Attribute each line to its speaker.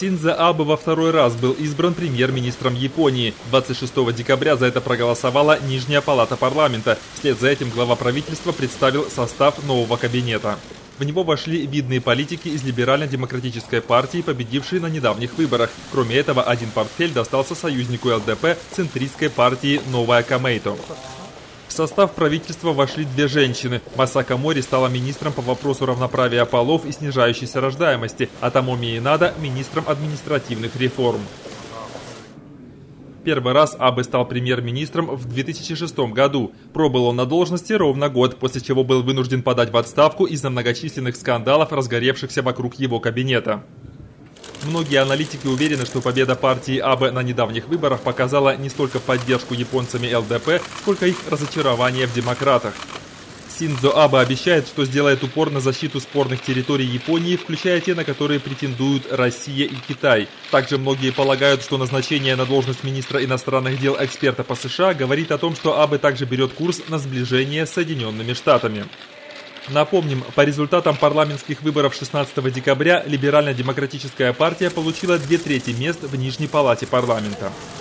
Speaker 1: Синдзо Абе во второй раз был избран премьер-министром Японии. 26 декабря за это проголосовала Нижняя палата парламента. Вслед за этим глава правительства представил состав нового кабинета. В него вошли видные политики из либерально-демократической партии, победившие на недавних выборах. Кроме этого, один портфель достался союзнику ЛДП центристской партии «Новая Камейто». В состав правительства вошли две женщины. Масака Мори стала министром по вопросу равноправия полов и снижающейся рождаемости, а Томоми Инада – министром административных реформ. Первый раз Абе стал премьер-министром в 2006 году. Пробыл он на должности ровно год, после чего был вынужден подать в отставку из-за многочисленных скандалов, разгоревшихся вокруг его кабинета. Многие аналитики уверены, что победа партии Абе на недавних выборах показала не столько поддержку японцами ЛДП, сколько их разочарование в демократах. Синдзо Абе обещает, что сделает упор на защиту спорных территорий Японии, включая те, на которые претендуют Россия и Китай. Также многие полагают, что назначение на должность министра иностранных дел эксперта по США говорит о том, что Абе также берет курс на сближение с Соединенными Штатами. Напомним, по результатам парламентских выборов 16 декабря либерально-демократическая партия получила 2/3 мест в Нижней палате парламента.